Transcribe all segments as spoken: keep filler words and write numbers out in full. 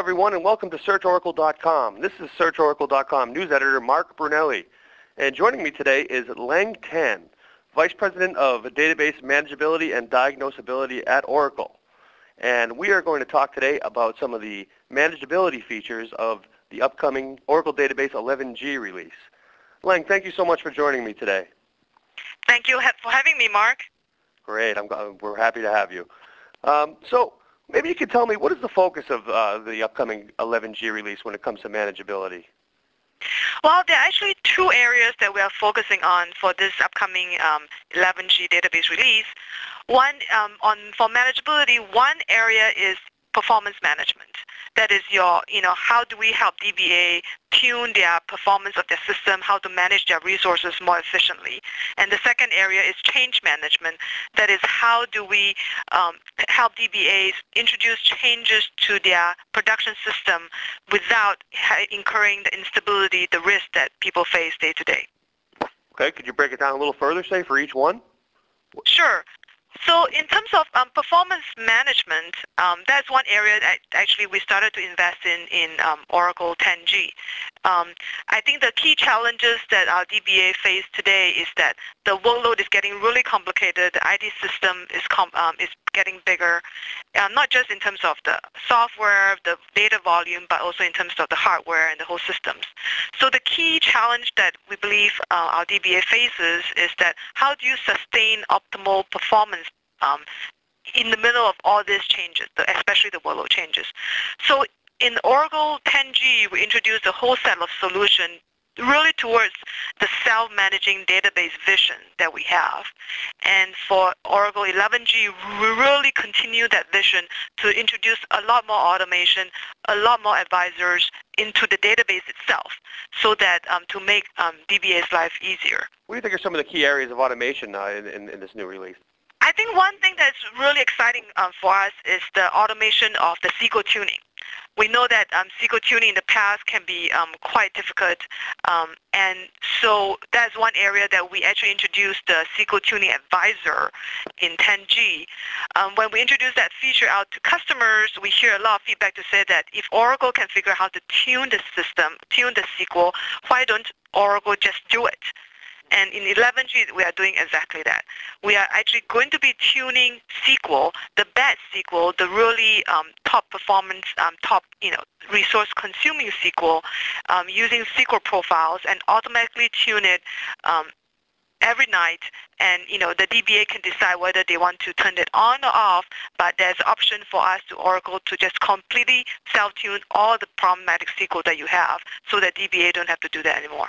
everyone, and welcome to Search Oracle dot com. This is Search Oracle dot com news editor Mark Brunelli. And joining me today is Leng Tan, Vice President of Database Manageability and Diagnosability at Oracle. And we are going to talk today about some of the manageability features of the upcoming Oracle Database eleven G release. Leng, thank you so much for joining me today. Thank you for having me, Mark. Great. I'm, we're happy to have you. Um, so maybe you could tell me, what is the focus of uh, the upcoming eleven G release when it comes to manageability? Well, there are actually two areas that we are focusing on for this upcoming um, eleven G database release. One, um, on for manageability, one area is performance management. That is your, you know, how do we help D B A tune their performance of their system, how to manage their resources more efficiently. And the second area is change management. That is, how do we um, help D B As introduce changes to their production system without incurring the instability, the risk that people face day to day. Okay, could you break it down a little further, say, for each one? Sure. So in terms of um, performance management, um, that's one area that actually we started to invest in in um, Oracle ten G. Um, I think the key challenges that our D B A face today is that the workload is getting really complicated. The I T system is com um, is getting bigger, uh, not just in terms of the software, the data volume, but also in terms of the hardware and the whole systems. So the key challenge that we believe uh, our D B A faces is that how do you sustain optimal performance um, in the middle of all these changes, especially the workload changes. So in Oracle ten G, we introduced a whole set of solutions really towards the self-managing database vision that we have. And for Oracle eleven G, we really continue that vision to introduce a lot more automation, a lot more advisors into the database itself, so that um, to make um, D B A's life easier. What do you think are some of the key areas of automation uh, in, in, in this new release? I think one thing that's really exciting um, for us is the automation of the S Q L tuning. We know that um, S Q L tuning in the past can be um, quite difficult, um, and so that's one area that we actually introduced the S Q L Tuning Advisor in ten G. Um, when we introduce that feature out to customers, we hear a lot of feedback to say that if Oracle can figure out how to tune the system, tune the S Q L, why don't Oracle just do it? And in eleven G, we are doing exactly that. We are actually going to be tuning S Q L, the bad S Q L, the really um, top performance, um, top you know, resource-consuming S Q L, um, using S Q L profiles, and automatically tune it um, every night. And you know, the D B A can decide whether they want to turn it on or off. But there's an option for us to Oracle to just completely self-tune all the problematic S Q L that you have, so that D B A don't have to do that anymore.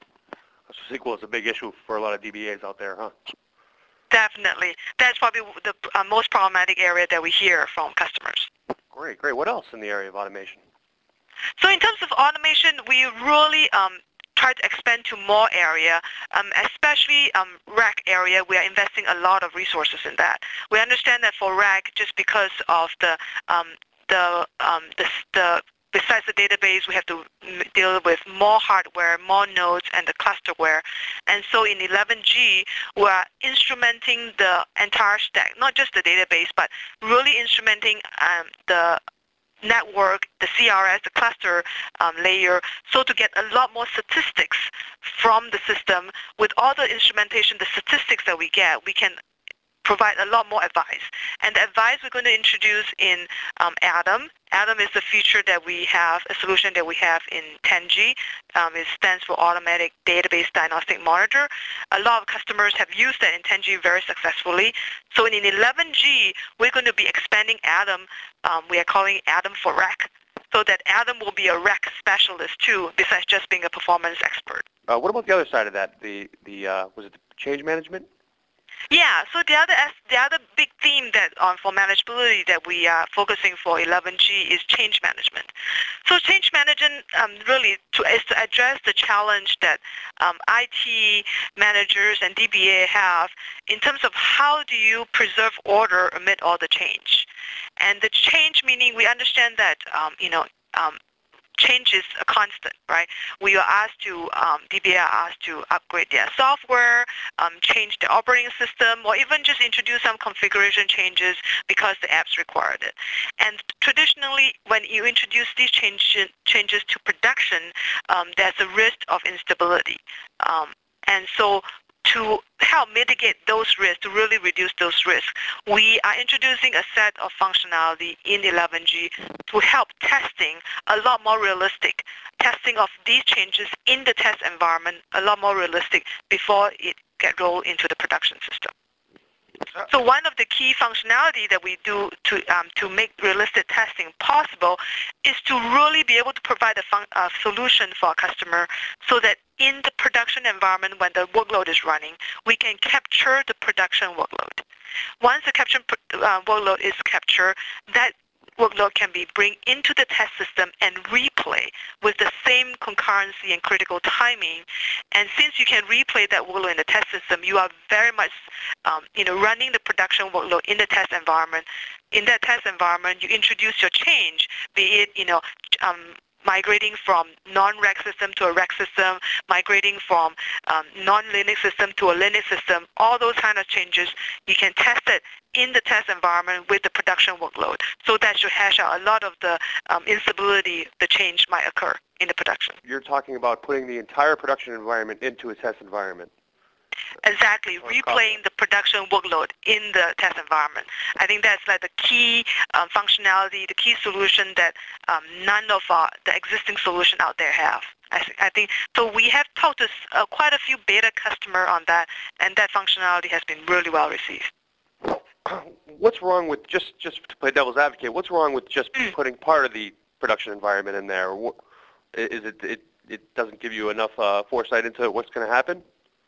So S Q L is a big issue for a lot of D B As out there, huh? Definitely. That's probably the uh, most problematic area that we hear from customers. Great, great. What else in the area of automation? So in terms of automation, we really um, try to expand to more area, um, especially um, rack area. We are investing a lot of resources in that. We understand that for rack, just because of the um, the um, the, the besides the database, we have to deal with more hardware, more nodes, and the clusterware. And so in eleven G, we are instrumenting the entire stack, not just the database, but really instrumenting um, the network, the C R S, the cluster um, layer, so to get a lot more statistics from the system. With all the instrumentation, the statistics that we get, we can provide a lot more advice. And the advice we're going to introduce in um, Atom. Atom is a feature that we have, a solution that we have in ten G. Um, it stands for Automatic Database Diagnostic Monitor. A lot of customers have used that in ten G very successfully. So in eleven G, we're going to be expanding Atom. Um, we are calling it Atom for Rack, so that Atom will be a rack specialist too, besides just being a performance expert. Uh, what about the other side of that? The the uh, was it the change management? Yeah, so the other the other big theme that um, for manageability that we are focusing for eleven G is change management. So change management um, really to, is to address the challenge that um, I T managers and D B A have in terms of how do you preserve order amid all the change. And the change meaning we understand that um, you know um, change is a constant, right? We are asked to, um, D B A are asked to upgrade their software, um, change the operating system, or even just introduce some configuration changes because the apps required it. And traditionally, when you introduce these change, changes to production, um, there's a risk of instability. Um, and so to help mitigate those risks, to really reduce those risks, we are introducing a set of functionality in eleven G to help testing a lot more realistic, testing of these changes in the test environment a lot more realistic before it get rolled into the production system. So one of the key functionality that we do to um, to make realistic testing possible is to really be able to provide a fun, uh, solution for our customer so that in the production environment when the workload is running, we can capture the production workload. Once the capture uh, workload is captured, that workload can be bring into the test system and replay with the same concurrency and critical timing. And since you can replay that workload in the test system, you are very much um, you know, running the production workload in the test environment. In that test environment, you introduce your change, be it you know, um, migrating from non-rack system to a rack system, migrating from um, non-Linux system to a Linux system, all those kind of changes, you can test it in the test environment with the production workload. So that should hash out a lot of the um, instability the change might occur in the production. You're talking about putting the entire production environment into a test environment. Exactly, replaying the production workload in the test environment. I think that's like the key um, functionality, the key solution that um, none of our, the existing solution out there have. I, th I think so. We have talked to uh, quite a few beta customer on that, and that functionality has been really well received. What's wrong with just just to play devil's advocate? What's wrong with just Mm. putting part of the production environment in there? Is it it it doesn't give you enough uh, foresight into what's going to happen?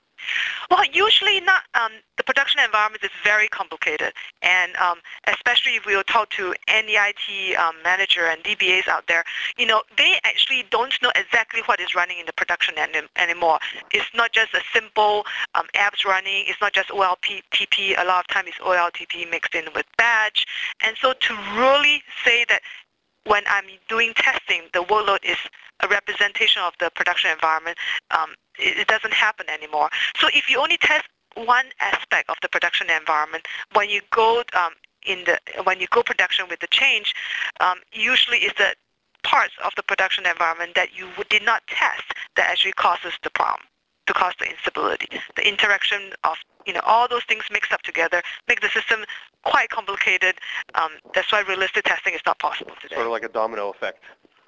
Well, usually not. Um, the production environment is very complicated, and um, especially if we will talk to any I T um, manager and D B As out there, you know, they actually don't know exactly what is running in the production any anymore. It's not just a simple um, apps running. It's not just O L T P. A lot of times it's O L T P mixed in with batch. And so to really say that when I'm doing testing, the workload is a representation of the production environment, um, it, it doesn't happen anymore. So if you only test one aspect of the production environment, when you go um, in the when you go production with the change, um, usually it's the parts of the production environment that you did not test that actually causes the problem, to cause the instability. The interaction of you know all those things mixed up together make the system quite complicated. Um, that's why realistic testing is not possible today. Sort of like a domino effect.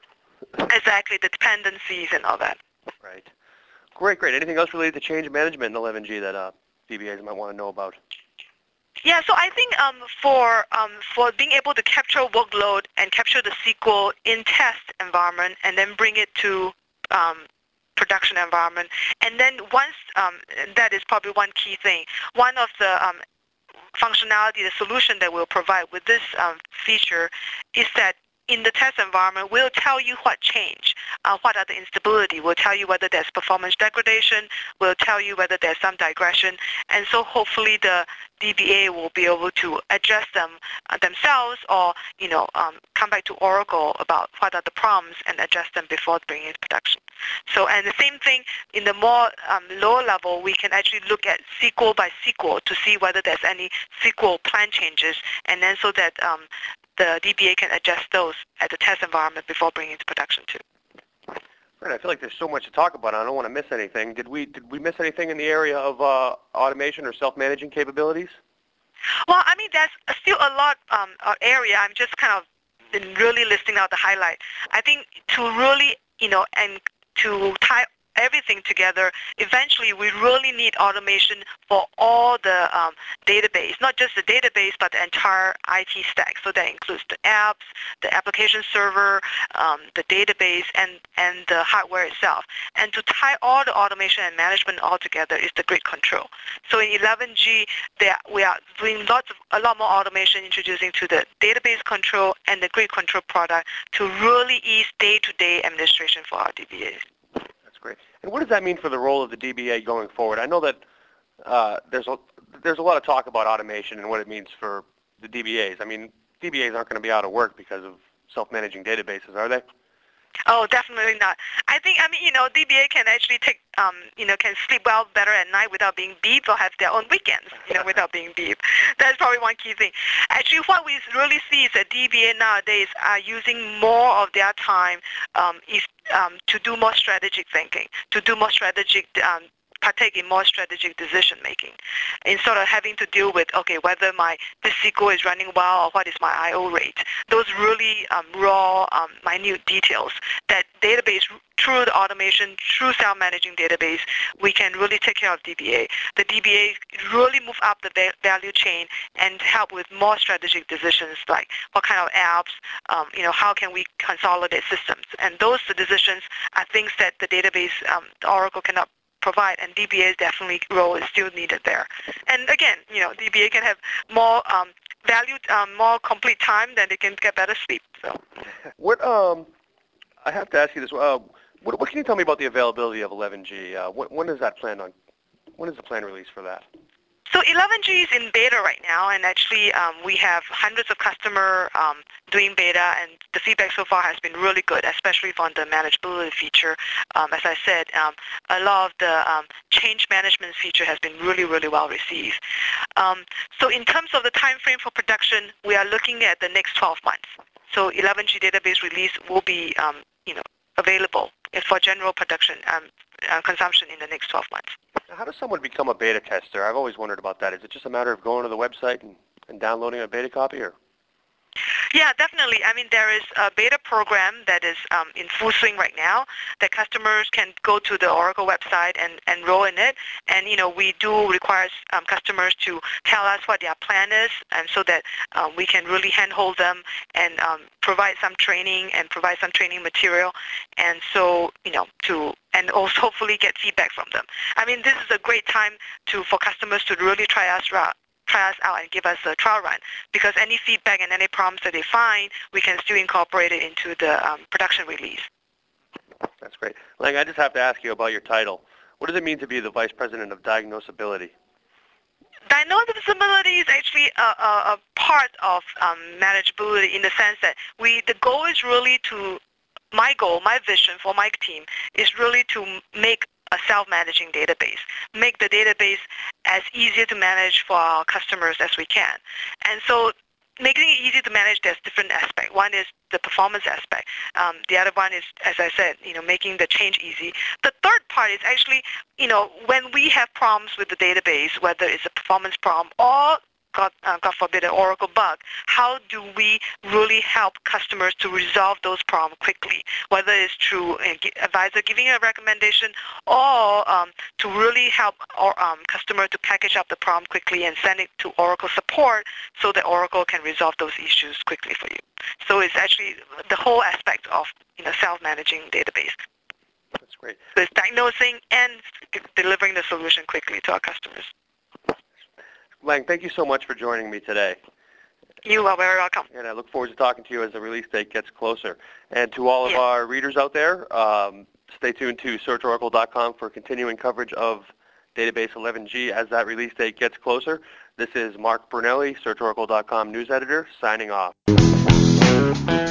Exactly, the dependencies and all that. Right. Great, great. Anything else related to change management in eleven G that uh, D B As might want to know about? Yeah, so I think um, for um, for being able to capture workload and capture the S Q L in test environment and then bring it to um, production environment, and then once um, that is probably one key thing. One of the um, functionality, the solution that we'll provide with this um, feature is that in the test environment, we'll tell you what changed, uh, what are the instability. We'll tell you whether there's performance degradation. We'll tell you whether there's some digression. And so hopefully the D B A will be able to adjust them uh, themselves, or you know, um, come back to Oracle about what are the problems and adjust them before bringing it to production. So, and the same thing in the more um, lower level, we can actually look at S Q L by S Q L to see whether there's any S Q L plan changes, and then so that um, the D B A can adjust those at the test environment before bringing it to production too. Right. I feel like there's so much to talk about. I don't want to miss anything. Did we did we miss anything in the area of uh, automation or self-managing capabilities? Well, I mean, there's still a lot um, of area. I'm just kind of been really listing out the highlight. I think to really, you know, and to tie everything together, eventually we really need automation for all the um, database, not just the database, but the entire I T stack. So that includes the apps, the application server, um, the database, and, and the hardware itself. And to tie all the automation and management all together is the grid control. So in eleven G, there, we are doing lots of, a lot more automation introducing to the database control and the grid control product to really ease day-to-day administration for our D B As. Great. And what does that mean for the role of the D B A going forward? I know that uh, there's a there's a lot of talk about automation and what it means for the D B As. I mean, D B As aren't going to be out of work because of self-managing databases, are they? Oh, definitely not. I think, I mean, you know, D B A can actually take, um, you know, can sleep well better at night without being beeped, or have their own weekends, you know, without being beeped. That's probably one key thing. Actually, what we really see is that D B A nowadays are using more of their time um, is, um, to do more strategic thinking, to do more strategic um, partake in more strategic decision making, instead of having to deal with, okay, whether my this S Q L is running well or what is my I O rate. Those really um, raw, um, minute details that database, through the automation, through self-managing database, we can really take care of D B A. The D B A really move up the value chain and help with more strategic decisions, like what kind of apps, um, you know, how can we consolidate systems. And those decisions are things that the database, um, the Oracle cannot provide, and D B A's definitely role is still needed there. And again, you know, D B A can have more um, value, um, more complete time, then they can get better sleep. So, what um, I have to ask you this. Uh, what, what can you tell me about the availability of eleven G? Uh, when, when is that planned on? When is the plan release for that? So eleven G is in beta right now, and actually um, we have hundreds of customers um, doing beta, and the feedback so far has been really good, especially from the manageability feature. Um, as I said, um, a lot of the um, change management feature has been really, really well received. Um, so in terms of the time frame for production, we are looking at the next twelve months. So eleven G database release will be um, you know, available for general production um, uh, consumption in the next twelve months. Now, how does someone become a beta tester? I've always wondered about that. Is it just a matter of going to the website and, and downloading a beta copy, or? Yeah, definitely. I mean, there is a beta program that is um, in full swing right now that customers can go to the Oracle website and enroll in it. And, you know, we do require um, customers to tell us what their plan is, and so that um, we can really handhold them and um, provide some training and provide some training material. And so, you know, to and also hopefully get feedback from them. I mean, this is a great time to for customers to really try us out. try us out and give us a trial run, because any feedback and any problems that they find, we can still incorporate it into the um, production release. That's great. Lang, I just have to ask you about your title. What does it mean to be the Vice President of Diagnosability? Diagnosability is actually a, a, a part of um, manageability, in the sense that we the goal is really to, my goal, my vision for my team is really to make a self-managing database, make the database as easier to manage for our customers as we can. And so making it easy to manage, there's different aspects. One is the performance aspect. Um, the other one is, as I said, you know, making the change easy. The third part is actually, you know, when we have problems with the database, whether it's a performance problem or God, uh, God forbid, an Oracle bug, how do we really help customers to resolve those problems quickly, whether it's through an advisor giving a recommendation, or um, to really help our um, customer to package up the problem quickly and send it to Oracle support so that Oracle can resolve those issues quickly for you. So it's actually the whole aspect of, you know, self-managing database. That's great. So it's diagnosing and delivering the solution quickly to our customers. Lang, thank you so much for joining me today. You are very welcome. And I look forward to talking to you as the release date gets closer. And to all of yes. our readers out there, um, stay tuned to search oracle dot com for continuing coverage of Database eleven G as that release date gets closer. This is Mark Brunelli, search oracle dot com news editor, signing off.